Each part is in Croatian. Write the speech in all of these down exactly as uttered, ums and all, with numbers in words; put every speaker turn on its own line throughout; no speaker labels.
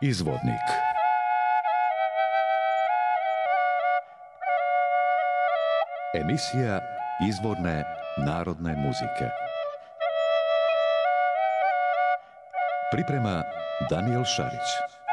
Izvornik. Emisija izvorne narodne muzike. Priprema Danijel Šarić.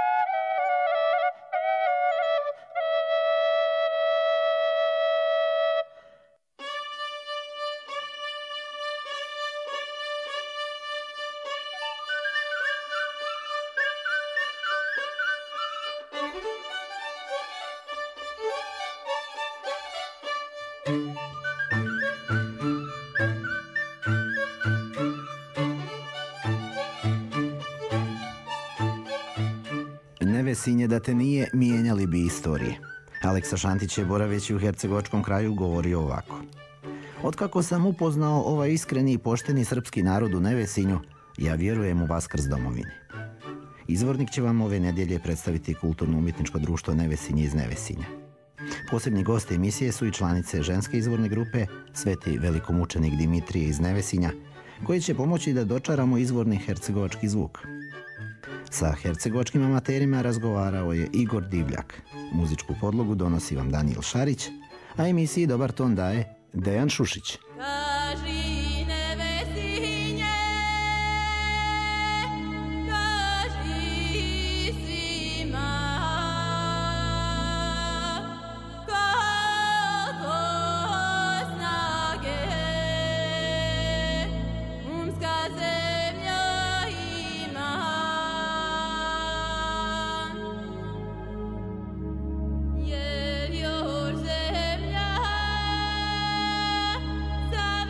Nevesinje da te nije, mijenjali bi istorije. Aleksa Šantić je, boraveći u hercegovačkom kraju, govorio ovako. Otkako sam upoznao ovaj iskreni i pošteni srpski narod u Nevesinju, ja vjerujem u Vaskrs domovine. Izvornik će vam ove nedjelje predstaviti kulturno-umjetničko društvo Nevesinje iz Nevesinja. Posebni gosti emisije su i članice ženske izvorne grupe Sveti velikomučenik Dimitrije iz Nevesinja, koji će pomoći da dočaramo izvorni hercegovački zvuk. Sa hercegovačkim amaterima razgovarao je Igor Divljak. Muzičku podlogu donosi vam Danijel Šarić, a emisiji dobar ton daje Dejan Šušić.
Sam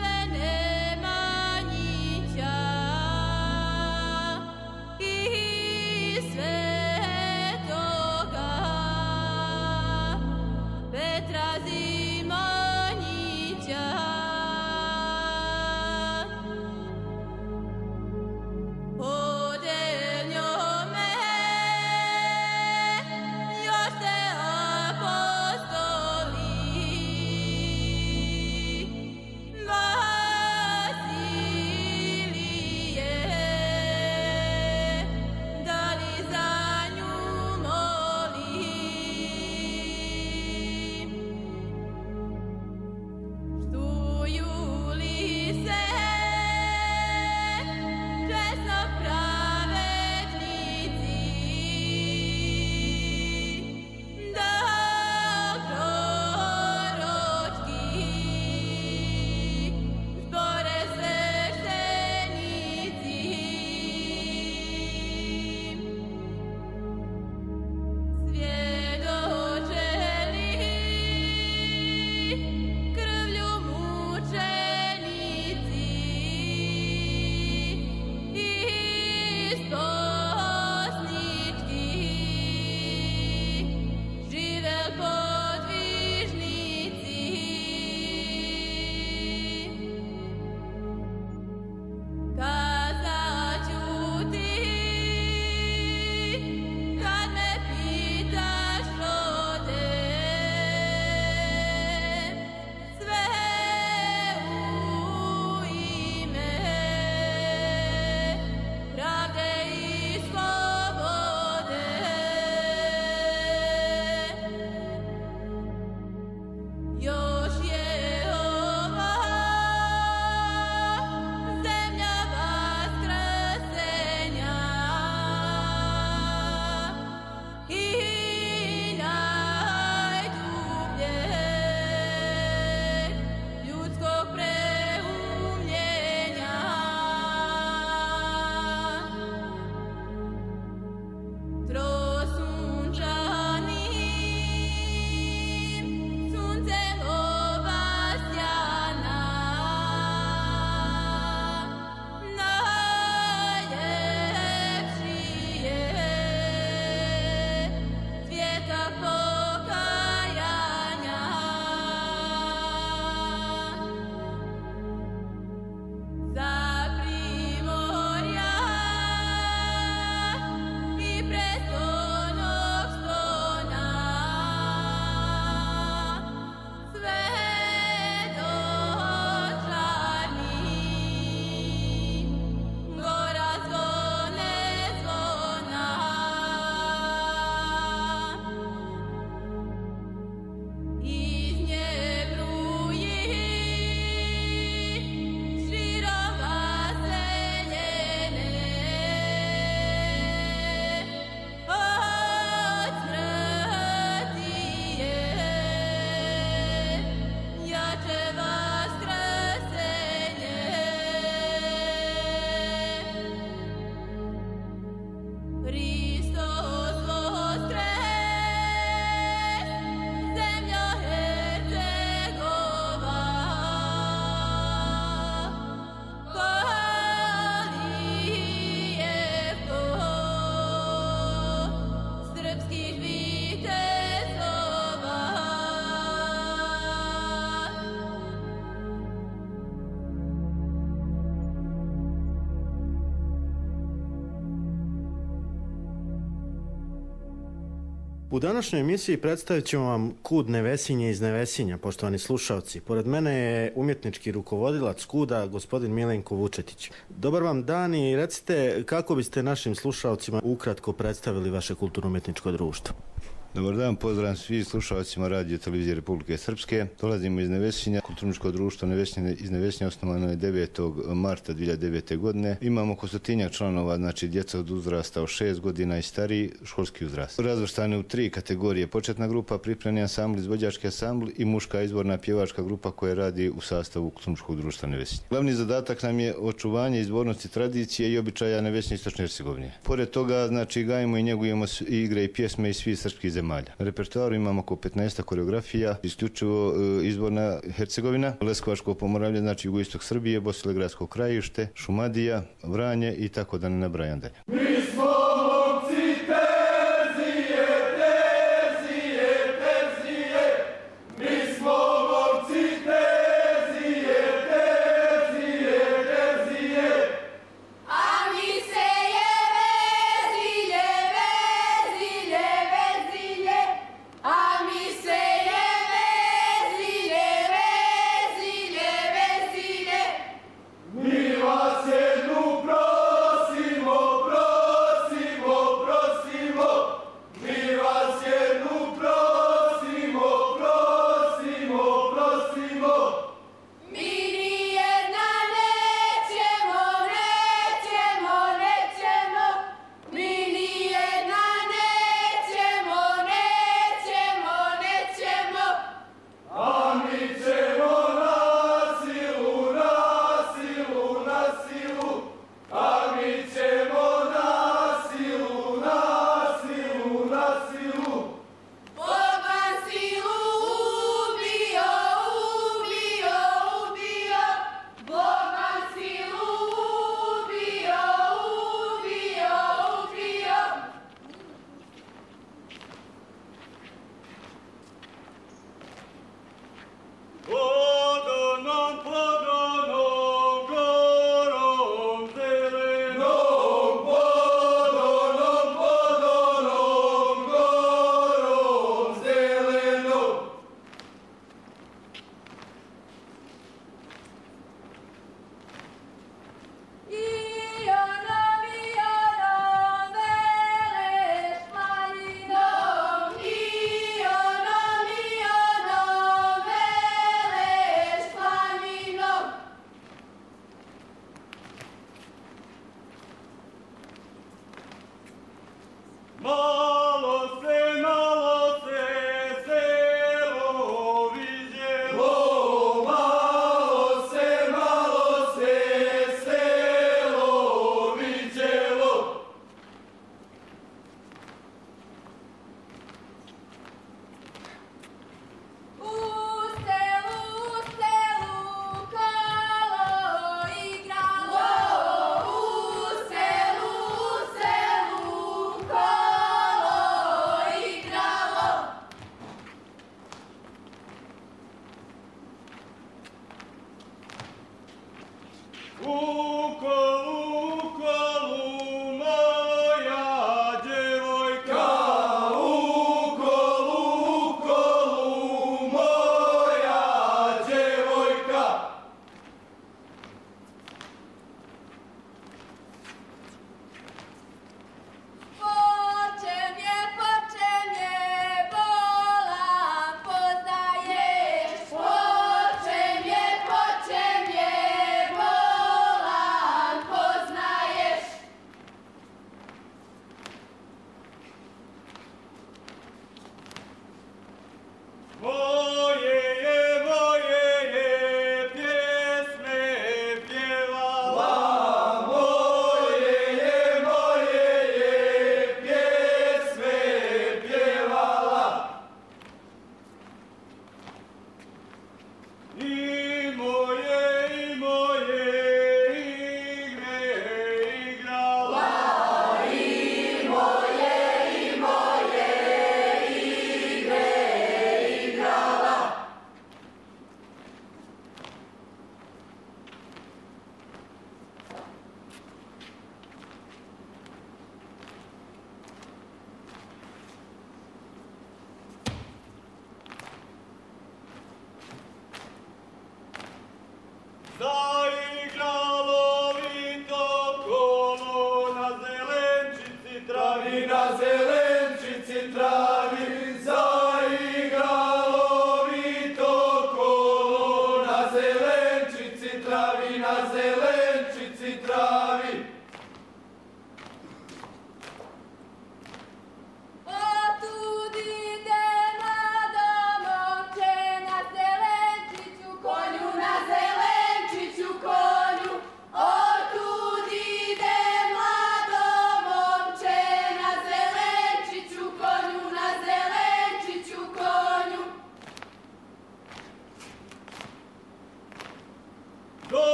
U današnjoj emisiji predstavit ćemo vam Kud Nevesinje iz Nevesinja, poštovani slušalci. Pored mene je umjetnički rukovodilac Kuda, gospodin Milenko Vučetić. Dobar vam dan i recite kako biste našim slušalcima ukratko predstavili vaše kulturno-umjetničko društvo.
Dobar dan, pozdrav svim slušalcima Radio Televizije Republike Srpske. Dolazimo iz Nevesinja. Kulturno društvo Nevesinje iz Nevesinja osnovano je devetog marta dvije hiljade devete. godine. Imamo oko stotinjak članova, znači djeca od uzrasta od šest godina i stariji, školski uzrast. Razvrstane u tri kategorije: početna grupa, pripremni ansambl, izvođački ansambl i muška izvorna pjevačka grupa koja radi u sastavu Kulturno društva Nevesinja. Glavni zadatak nam je očuvanje izvornosti, tradicije i običaja Nevesinja i Istočne Hercegovine. Pored toga, znači, gajimo i njegujemo igre i pjesme iz svih srpskih zemalja. Na repertoaru imamo oko petnaest koreografija, isključivo e, izvorna Hercegovina, Leskovačko Pomoravlje, znači jugoistok Srbije, Bosilegradsko krajište, Šumadija, Vranje i tako da ne nabrajam dalje.
Mi smo momci Terzije, Terzije, Terzije, mi smo momci Terzije, Terzije, Terzije, a mi se je vezilje, vezilje, vezilje, a mi se je vezilje, vezilje, vezilje, mi vas jednu prosimo, prosimo.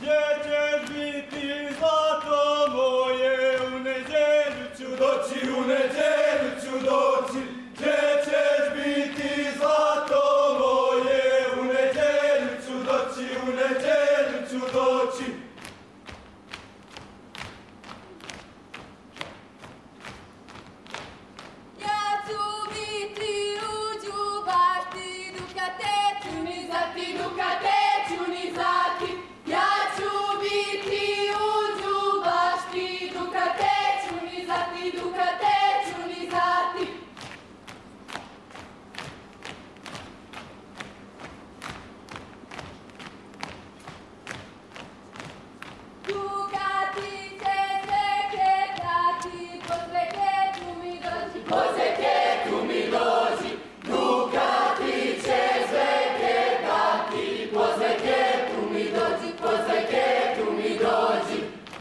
gdje ćeš biti zlato moje, u neđelju ću doći, u neđelju ću doći, gdje ćeš biti zlato moje, u neđelju ću doći, u neđelju ću doći.
Ja ću biti u Đubašti, dukateću ni za ti, dukateću ni za ti. Ja ću biti u Đubašti, dukateću ni za ti, dukateću ni za ti. Dukati će sve kretati, po sveketu mi dođi, po sveketu mi dođi. Dukati će sve kretati, po sveketu mi dođi, po sveketu mi dođi.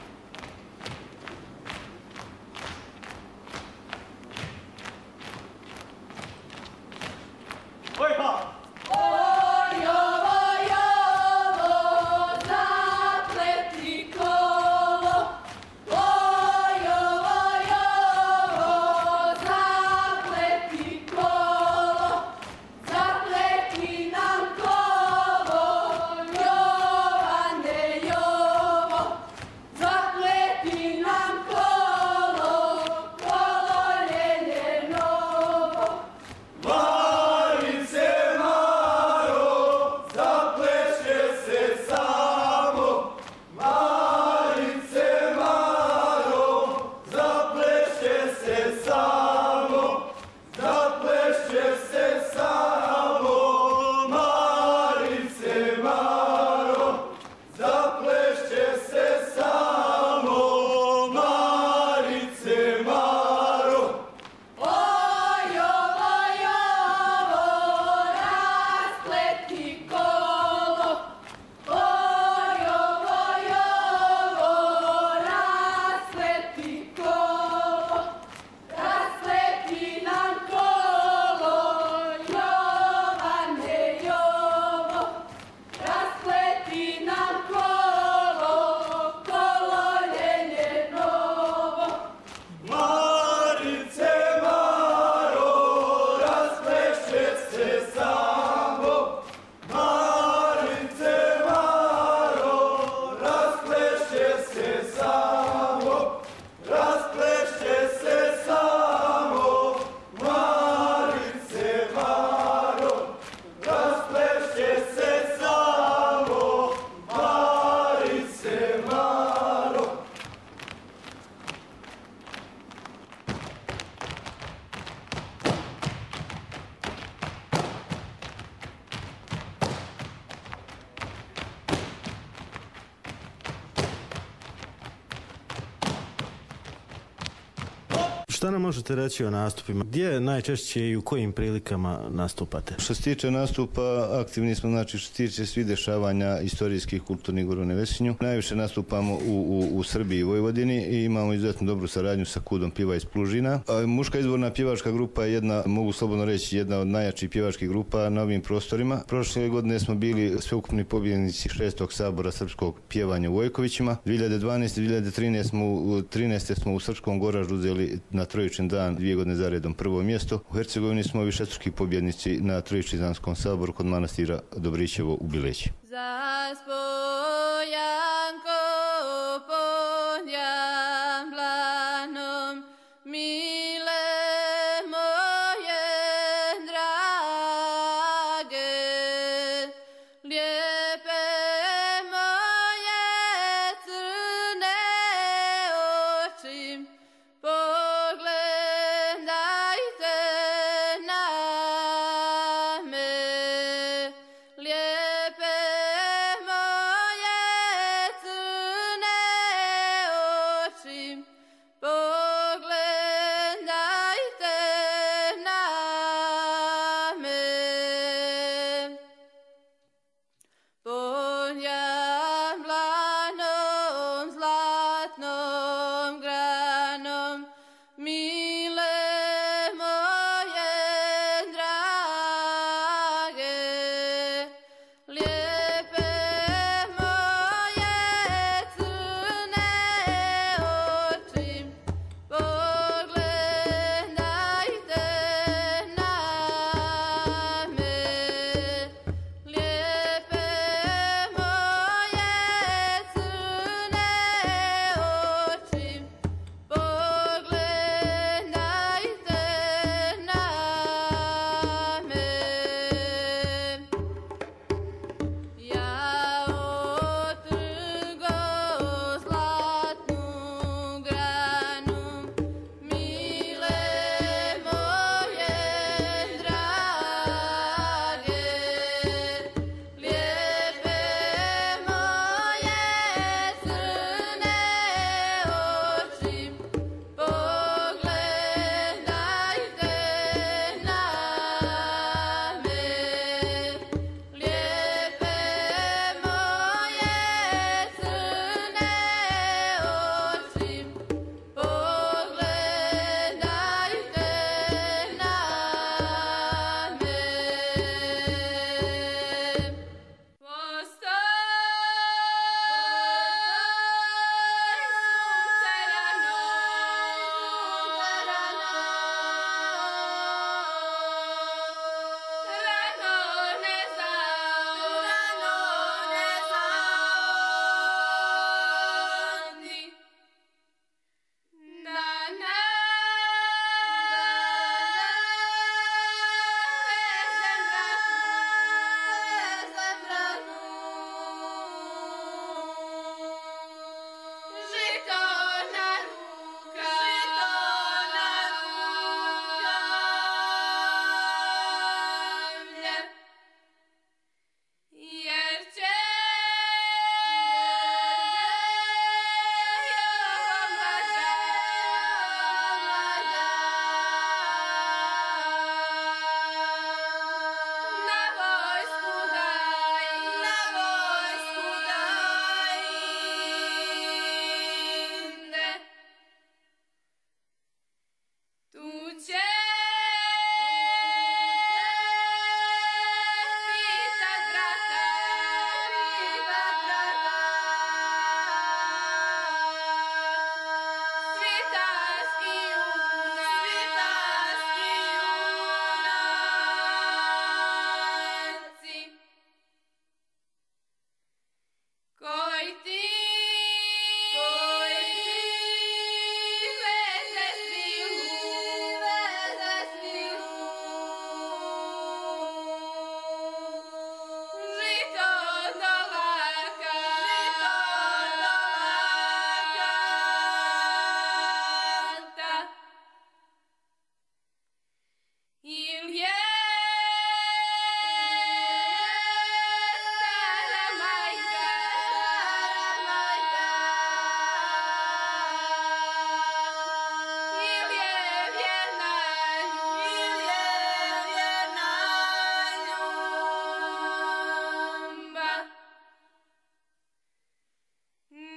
Oj pa!
Oj, oj, ovo, zapleti kolo. Oj, oj, ovo, zapleti kolo. Zapleti nam kolo, Jovane, Jovo. Zapleti nam kolo, kolo ljenovo.
Marice Maro, zapleše se samo. Marice Maro, zapleše se samo. Zapleše se samo. Marice Maro, zapleše se samo. Marice Maro.
Oj, oj, ovo, raspleti kolo. Oj, oj, ovo, raspleti kolo. Raspleti nam kolo, Jovane, Jovo. Raspleti nam kolo, kolo ljenovo.
Marice Maro, raspleše se samo. Marice Maro, raspleše se samo. Raspleše se samo. Marice Maro, raspleše se samo. Marice Maro.
Šta nam možete reći o nastupima? Gdje najčešće i u kojim prilikama nastupate?
Što se tiče nastupa, aktivni smo, znači što se tiče svih dešavanja istorijskih, kulturnih u Nevesinju. Najviše nastupamo u, u, u Srbiji i Vojvodini i imamo izuzetno dobru saradnju sa Kudom piva iz Plužina. A muška izvorna pjevačka grupa je jedna, mogu slobodno reći, jedna od najjačih pjevačkih grupa na ovim prostorima. Prošle godine smo bili sveukupni pobjednici šestog sabora srpskog pjevanja u Vojkovićima. dvije hiljade dvanaeste. dvije hiljade trinaeste. smo, u, trinaeste smo u Srpskom Goraždu uzeli na Trojičin dan dvije godine za redom prvo mjesto. U Hercegovini smo višestruki pobjednici na Trojičinskom saboru kod manastira Dobrićevo u Bileći.
Za spojanko pod jablanom, mile moje drage, lijepe moje crne oči, pogledajte na me. Lijepe moje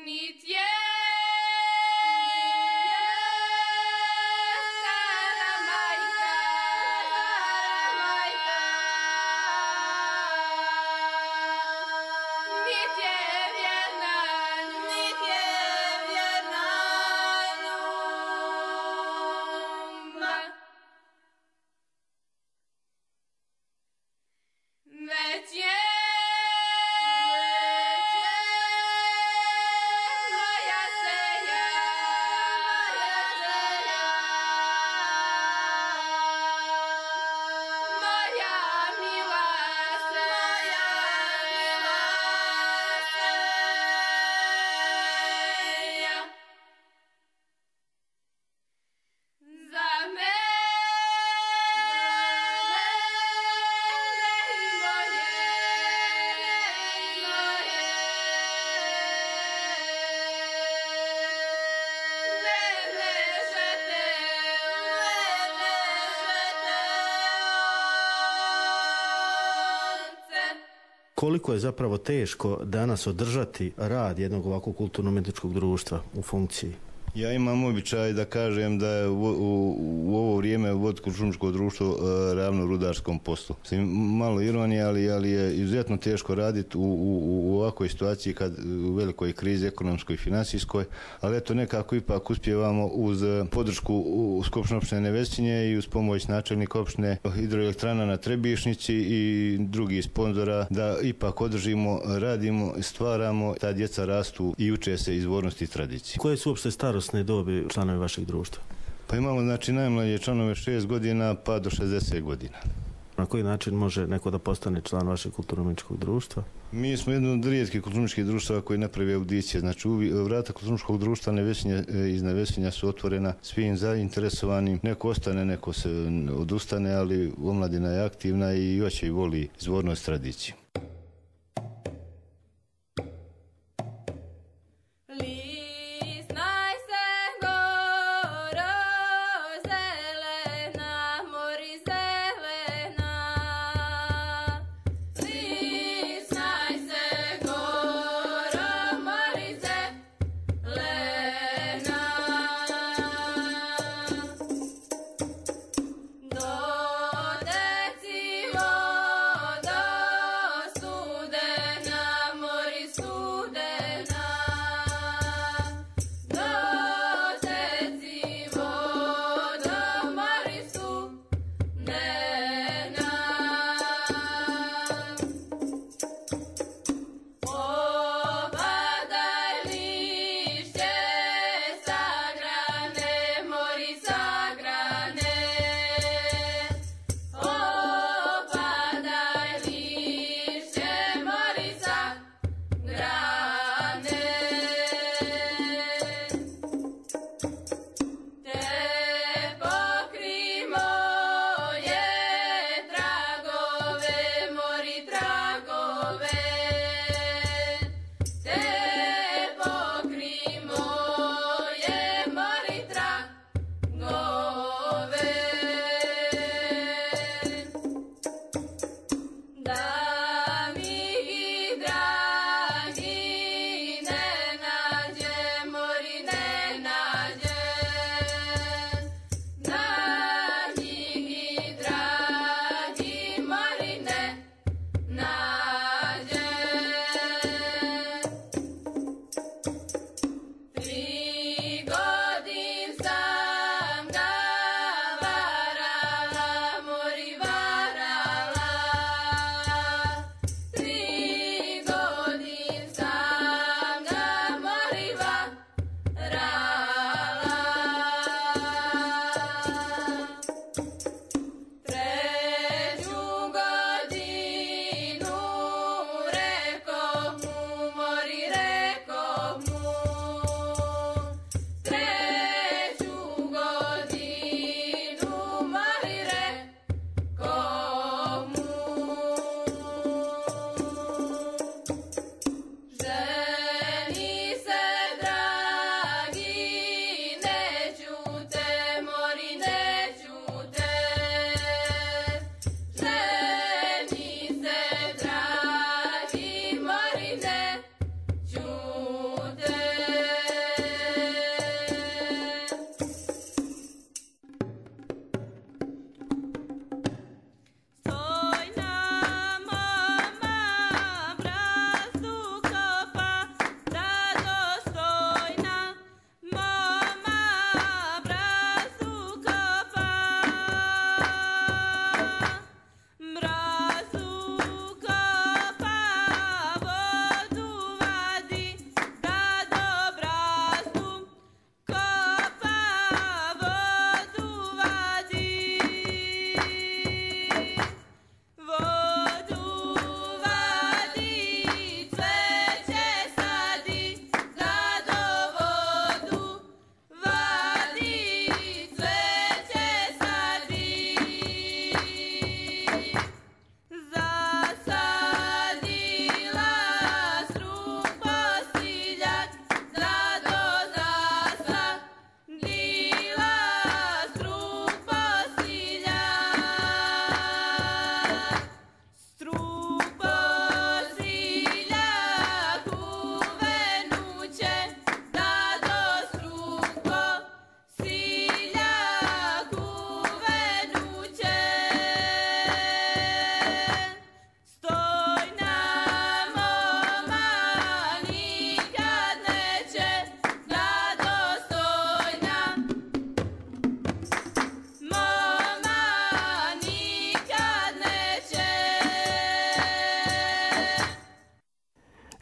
nit je stara majka, nit je vjerna, nit je vjerna ljubva. Već je moja selja, moja mila selja, za mene i moje, ne ležete, ne ležete once.
Koliko je zapravo teško danas održati rad jednog ovakvog kulturno-umjetničkog društva u funkciji?
Ja imam običaj da kažem da je u, u, u ovo vrijeme voditi kulturno-umjetničko društvo e, ravno rudarskom poslu. Mislim, malo ironije, ali, ali je izuzetno teško raditi u, u, u ovakvoj situaciji kad u velikoj krizi ekonomskoj i financijskoj, ali eto nekako ipak uspijevamo uz podršku u Skupštine opštine Nevesinje i uz pomoć načelnika opštine hidroelektrana na Trebišnici i drugih sponzora da ipak održimo, radimo, stvaramo, ta djeca rastu i uče se izvornosti i tradicije.
Koje su uopšte starosne dobi članovi vašeg društva?
Pa imamo znači najmlađe članove šest godina pa do šezdeset godina.
Na koji način može neko da postane član vašeg kulturno-umjetničkog društva?
Mi smo jedno od rijetkih kulturno-umjetničkih društava koji napravi audicije. Znači uvi- vrata kulturno-umjetničkog društva Nevesinja, e, iz Nevesinja su otvorena svim zainteresovanim. Neko ostane, neko se odustane, ali omladina je aktivna i još i voli izvornost tradiciju.
Lisnaj se goro zelena, mori zelena. Lisnaj se goro, mori zelena. Dodeci vodo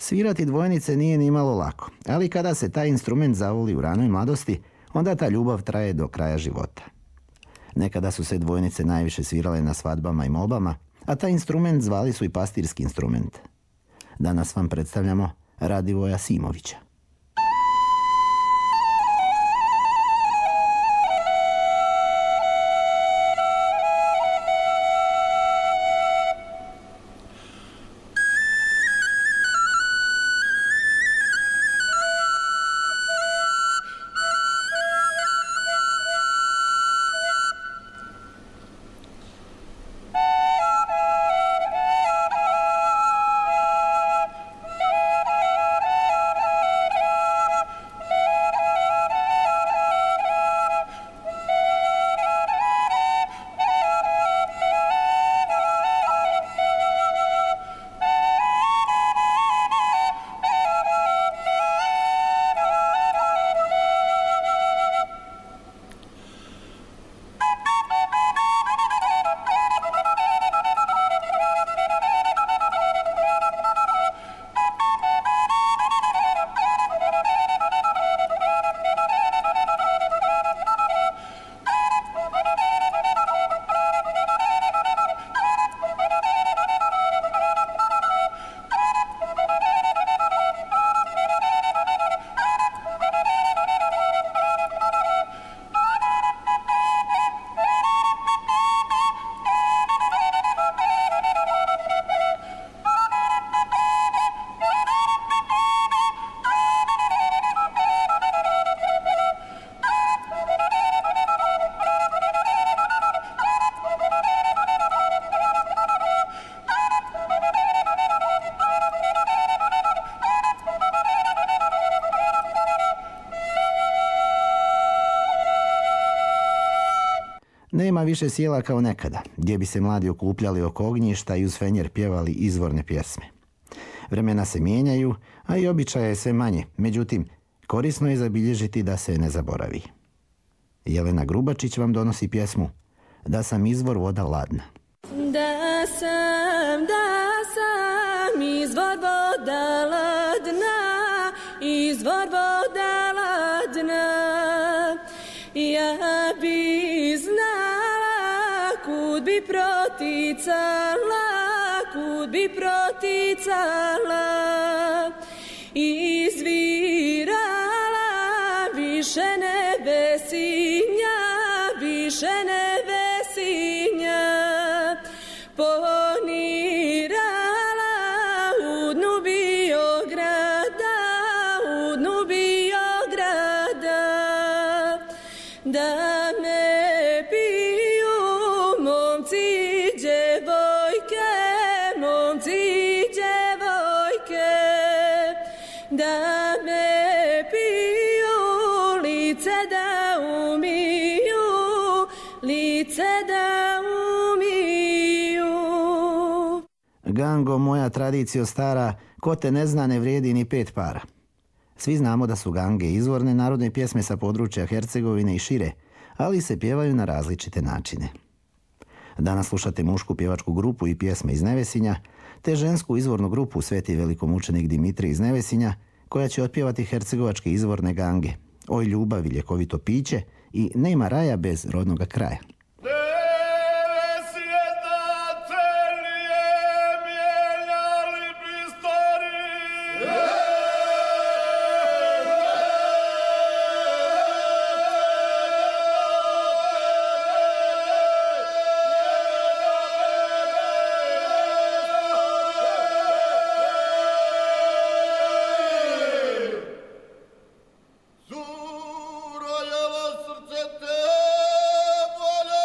Svirati dvojnice nije ni malo lako, ali kada se taj instrument zavoli u ranoj mladosti, onda ta ljubav traje do kraja života. Nekada su se dvojnice najviše svirale na svadbama i molbama, a taj instrument zvali su i pastirski instrument. Danas vam predstavljamo Radivoja Simovića. Nema više sjela kao nekada, gdje bi se mladi okupljali oko ognjišta i uz fenjer pjevali izvorne pjesme. Vremena se mijenjaju, a i običaja je sve manje, međutim, korisno je zabilježiti da se ne zaboravi. Jelena Grubačić vam donosi pjesmu Da sam izvor voda ladna.
Da sam, da sam izvor voda ladna, izvor voda ladna, ja bi znala kud bi proticala, kud bi proticala, izvirala više nebesinja, više nebesinja, ponirala u dnu Biograda, u dnu Biograda, da me piju momci i djevojke, momci i djevojke, da me piju, lice da umiju, lice da umiju.
Gango, moja tradicijo stara, ko te ne zna ne vrijedi ni pet para. Svi znamo da su gange izvorne narodne pjesme sa područja Hercegovine i šire, ali se pjevaju na različite načine. Danas slušate mušku pjevačku grupu i pjesme iz Nevesinja, te žensku izvornu grupu Sveti velikomučenik Dimitrij iz Nevesinja, koja će otpjevati hercegovačke izvorne gange, Oj ljubavi ljekovito piće i Nema raja bez rodnoga kraja.
Zurajeva srce te volja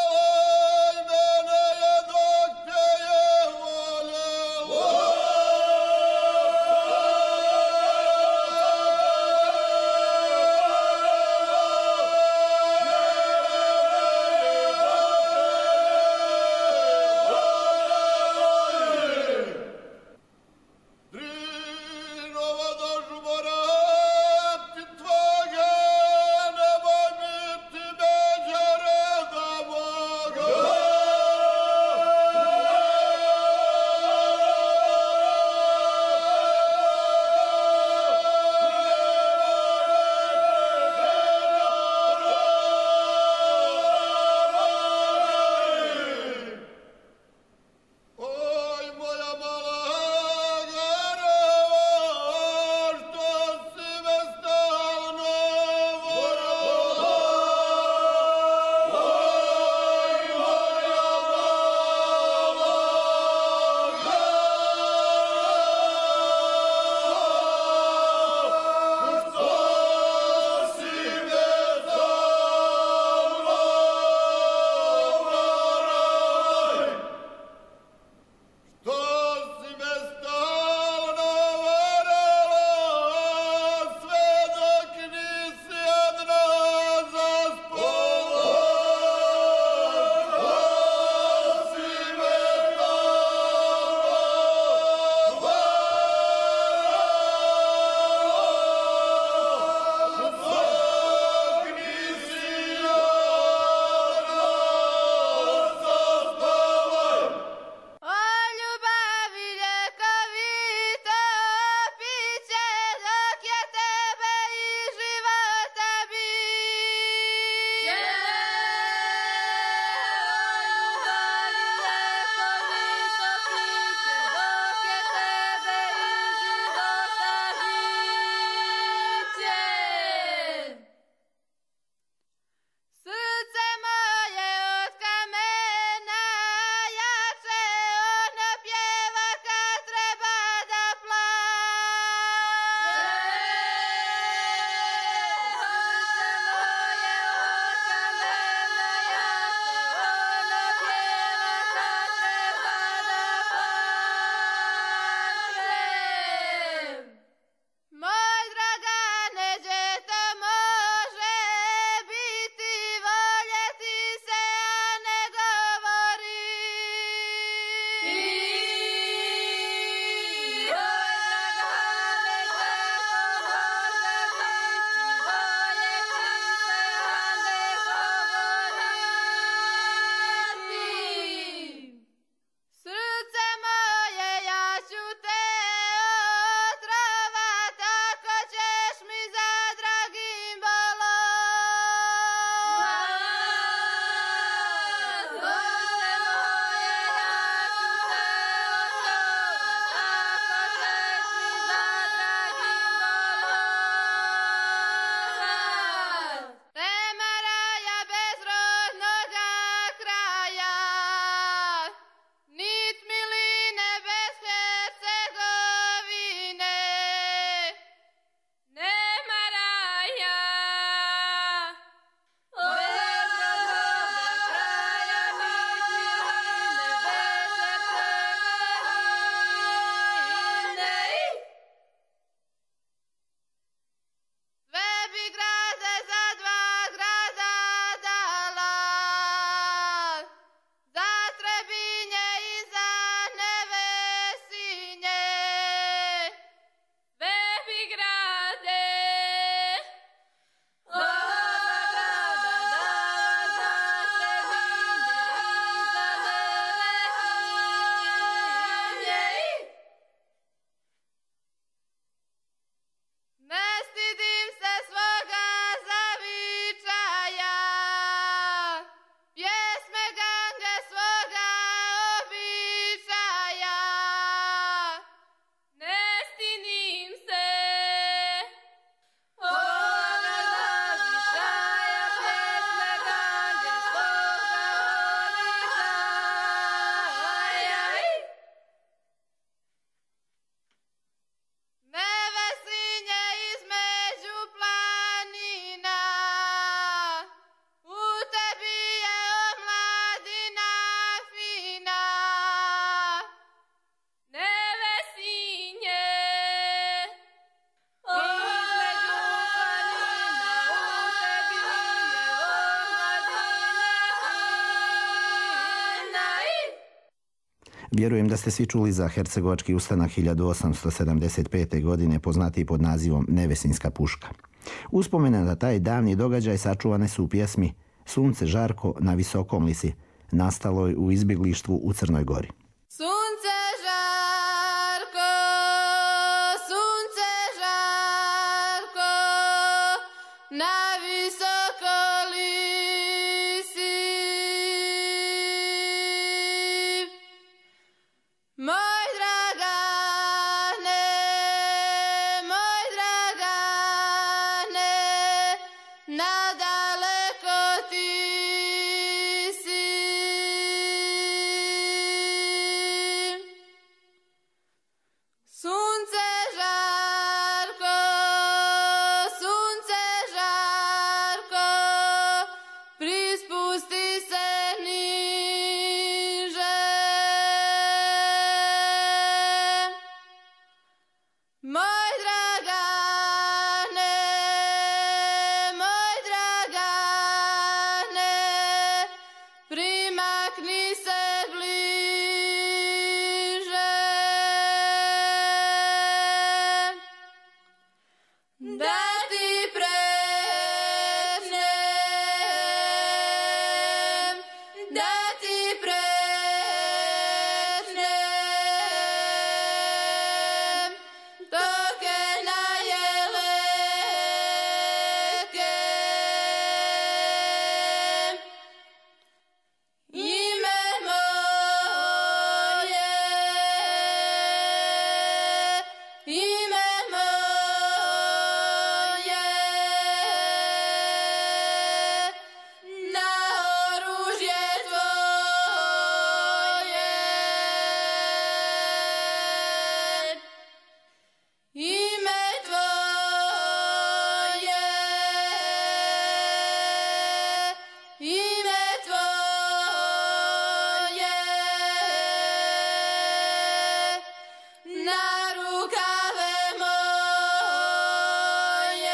Vjerujem da ste svi čuli za hercegovački ustanak hiljadu osamsto sedamdeset pete. godine poznatiji pod nazivom Nevesinjska puška. Uspomene na taj davni događaj sačuvane su u pjesmi Sunce žarko na visokom li si, nastaloj u izbjeglištvu u Crnoj Gori.
Sunce žarko, sunce žarko, na visoko li si. Moj dragane, moj dragane, nadaleko ti si. Sunce žarko, sunce žarko, prispusti se niže. Moj dragane, moj dragane, primakni se bliže. Da ti prečnem, da ti prečnem, toke na jeleke. Ime moje, ime moje, na oružje tvoje. Ime tvoje, ime tvoje, na rukave moje.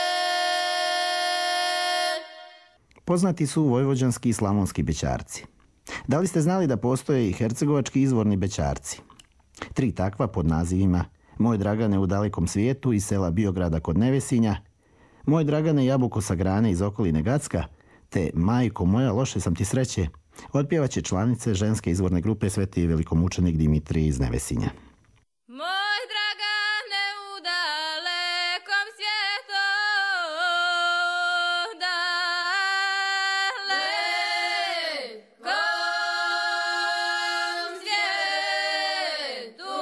Poznati su vojvođanski i slavonski bećarci. Da li ste znali da postoje i hercegovački izvorni bećarci? Tri takva pod nazivima Moj Dragane u dalekom svijetu iz sela Biograda kod Nevesinja, Moj Dragane jabuko sa grane iz okoline Gacka, te Majko moja loše sam ti sreće, otpjevaće članice ženske izvorne grupe Sveti velikomučenik Dimitrij iz Nevesinja.
Moj dragane u dalekom svijetu, dalekom svijetu.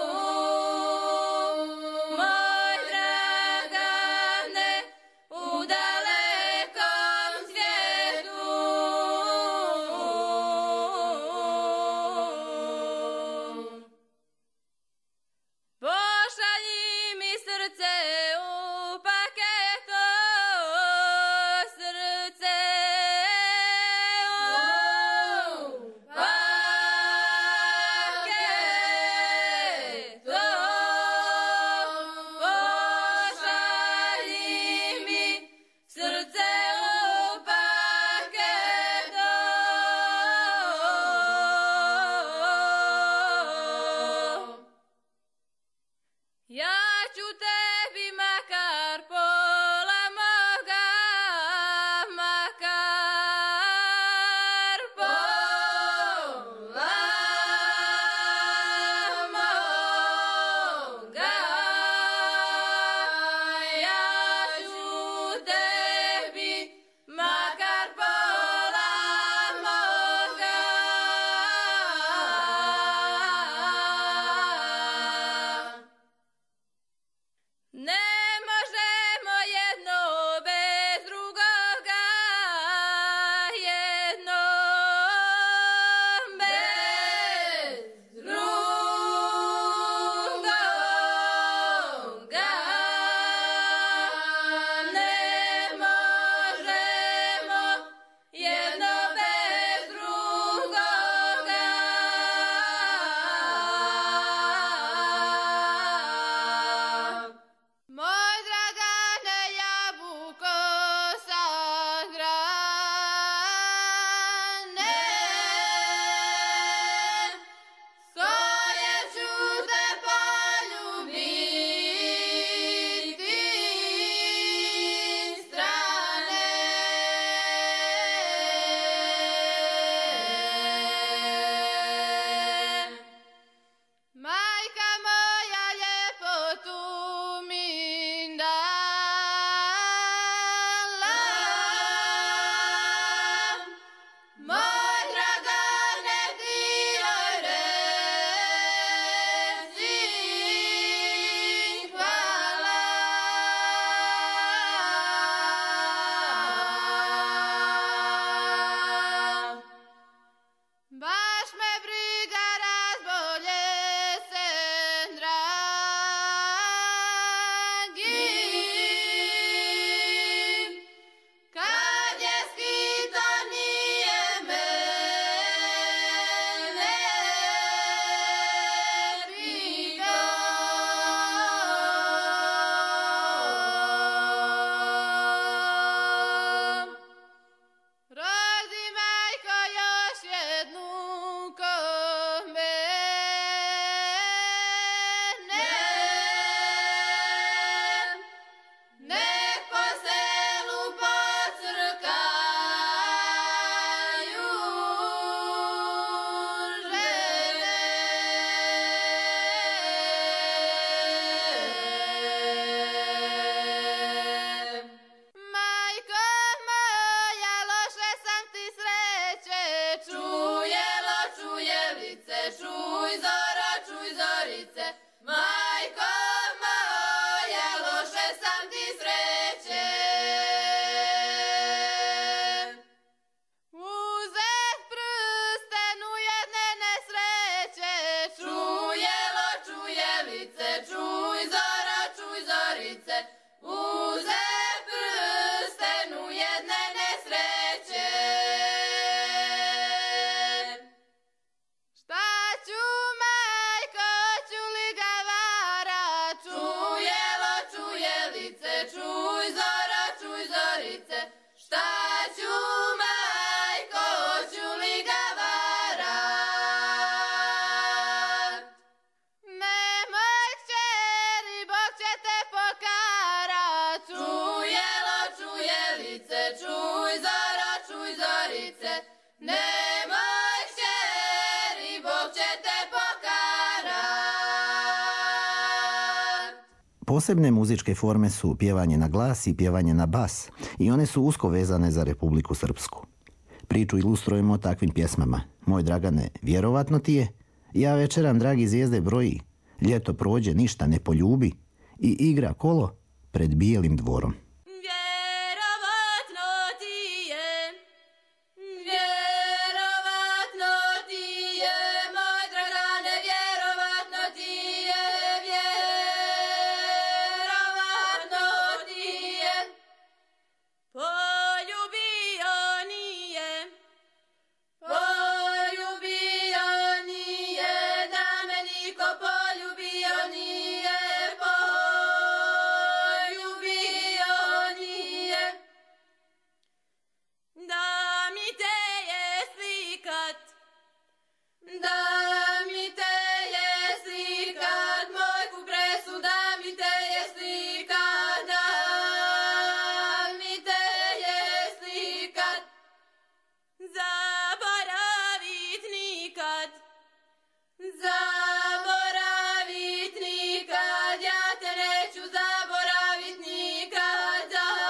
Moj dragane u dalekom svijetu. Nemoj kćeri, Bog će te pokarat.
Posebne muzičke forme su pjevanje na glas i pjevanje na bas i one su usko vezane za Republiku Srpsku. Priču ilustrujemo takvim pjesmama. Moj Dragane, vjerovatno ti je, ja večeram dragi zvijezde broji, ljeto prođe, ništa ne poljubi i igra kolo pred bijelim dvorom.
Vjerovatno ti je,
Vjerovatno ti je, moj Dragane, vjerovatno ti je, vjerovatno ti je.
poljubio nije,
Poljubio nije, da me niko poljubio nije, poljubio nije.
da mi te je slikat,
Da mi te je slikat, moj kupresu, da mi te je slikat, da mi te je slikat.
zaboravit nikad,
Zaboravit nikad, ja te neću zaboravit nikad,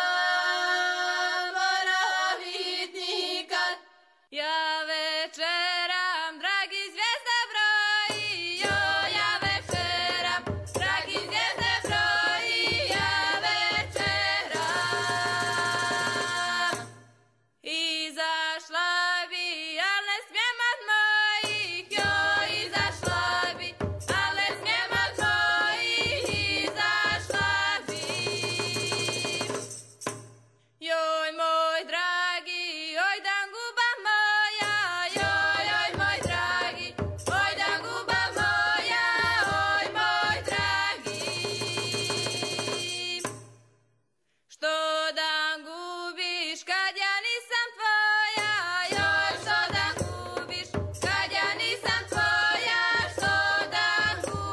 zaboravit nikad.
ja večeram, dragi zvijezde broji, joj, ja večeram, dragi zvijezde broji, ja večeram. Izašla bi, al ne smijem od mojih, joj, izašla bi, al ne smijem od mojih, izašla bi. Joj, moj dragi, oj dan guba moja, joj, oj moj dragi, oj dan guba moja, oj moj dragi. Što dan gubiš kad ja nisam tvoja, joj, što dan gubiš kad ja nisam tvoja, što dan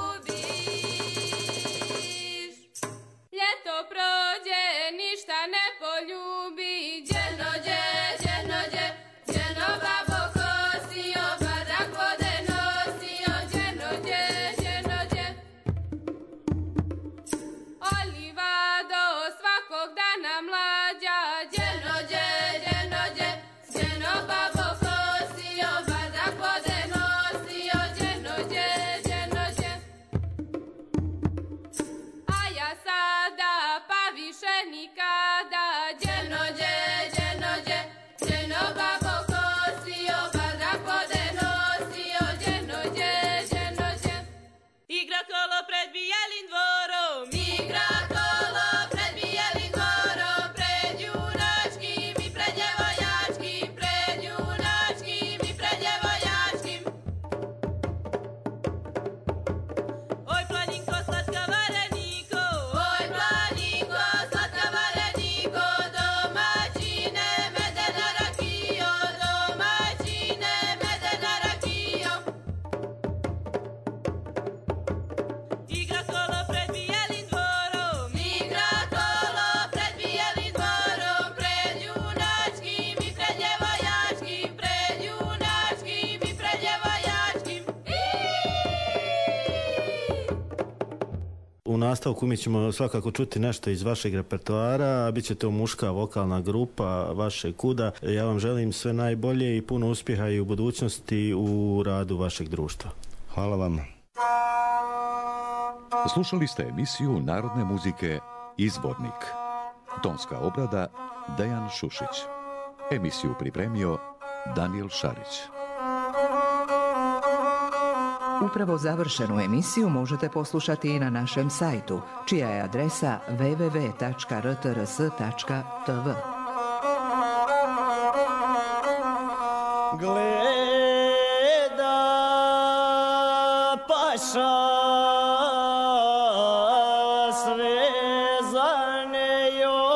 gubiš. Ljeto prođe, ništa ne poljubi, đenođe, đenođe, đeno babo kosio, barak vode nosio, đenođe, đenođe. Oliva do svakog dana mlađa, đenođe, đenođe, đeno babo kosio, barak vode nosio, đenođe, đenođe. A ja sada pa više nikada, đenođe, đenođe, đeno babo kosio, barak vode nosio, đenođe, đenođe. Igra kolo pred bijelim dvorom,
Igra kolo pred bijelim dvorom, pred junačkim i pred djevojačkim, pred junačkim i pred djevojačkim.
oj planinko slatka vareniko,
Oj planinko, slatka vareniko, domaćine medena rakijo, domaćine medena rakijo.
igra kolo pred bijelim dvorom,
Igra kolo pred bijelim dvorom, pred junačkim i pred djevojačkim, pred junačkim i pred djevojačkim.
U nastavku mi ćemo svakako čuti nešto iz vašeg repertoara, bit će to muška vokalna grupa vašeg kuda. Ja vam želim sve najbolje i puno uspjeha i u budućnosti u radu vašeg društva.
Hvala vam.
Slušali ste emisiju narodne muzike Izvornik. Tonska obrada Dejan Šušić. Emisiju pripremio Daniel Šarić.
Upravo završenu emisiju možete poslušati i na našem sajtu, čija je adresa w w w tačka r t r s tačka t v.
Gleda paša svezane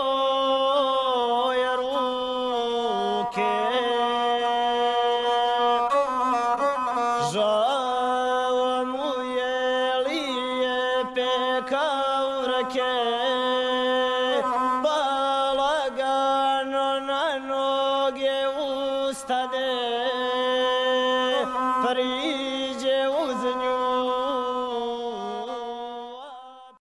joj ruke, žao mu je lijepe kaurke, pa lagano na noge ustade.
Marija